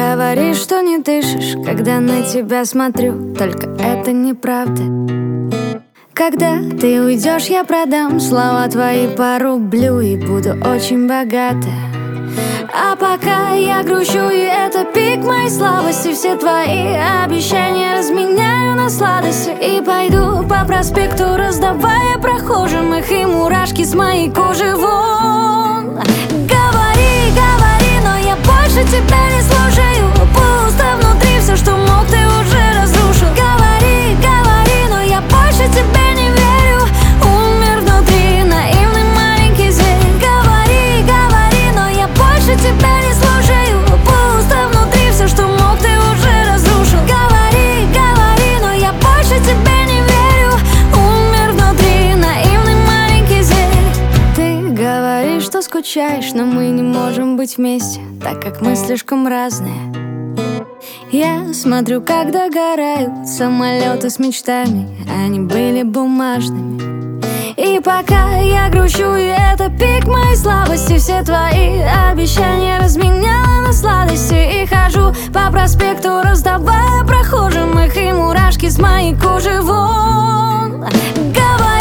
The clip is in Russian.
говоришь, что не дышишь, когда на тебя смотрю, только это неправда. Когда ты уйдешь, я продам слова твои по рублю и буду очень богата. А пока я грущу, и это пик моей слабости, все твои обещания разменяю на сладости. И пойду по проспекту, раздавая прохожим их, и мурашки с моей кожи вон. Говори, говори, но я больше тебя не слушаю. Пусто внутри, все, что мог, ты уже разрушил. Говори, говори, но я больше тебе не верю. Умер внутри наивный маленький зверь. Говори, говори, но я больше тебя не слушаю. Пусто внутри, все, что мог, ты уже разрушил. Говори, говори, но я больше тебе не верю. Умер внутри наивный маленький зверь. Ты говоришь, что скучаешь, но мы не можем быть вместе, так как мы слишком разные. Я смотрю, как догорают самолеты с мечтами, они были бумажными. И пока я грущу, и это пик моей слабости, все твои обещания разменяла на сладости. И хожу по проспекту, раздавая прохожим их, и мурашки с моей кожи вон. Говори,